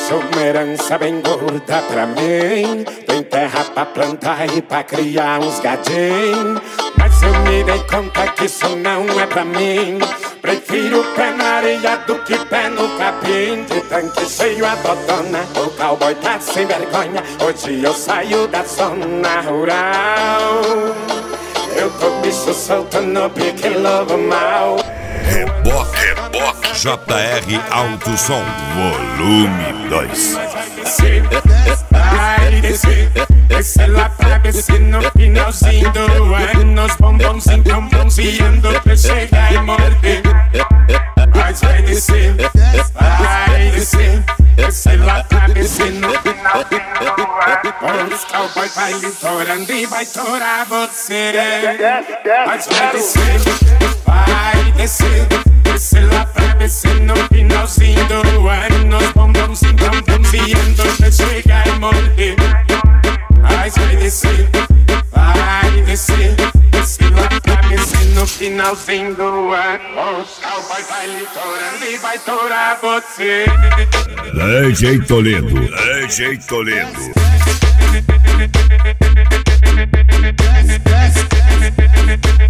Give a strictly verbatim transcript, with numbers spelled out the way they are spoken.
deixa uma herança bem gorda pra mim. Tem terra pra plantar e pra criar uns gadinhos. Mas eu me dei conta que isso não é pra mim. Prefiro pé na areia do que pé no capim. De tanque cheio a dodona, o cowboy tá sem vergonha. Hoje eu saio da zona rural. Eu tô bicho solto no pique lobo mal. Reboque, reboque, J R Alto Som, volume dois. Vai descer, descer lá pra descer no finalzinho do ano. Os bombonzinhos tão bronzeando pra chegar e morder. Mas vai descer, vai descer, descer lá pra descer no finalzinho do ano. Os cowboy vai litorando e vai torar você. Mas vai descer, vai descer, descer lá pra descer no finalzinho do ano. Os bombonzinhos tão bronzeando pra chegar e morder. Mas vai descer, vai descer, descer lá pra descer no finalzinho do ano. Os cowboy vai litorando e vai torar você. D J Toledo, D J Toledo.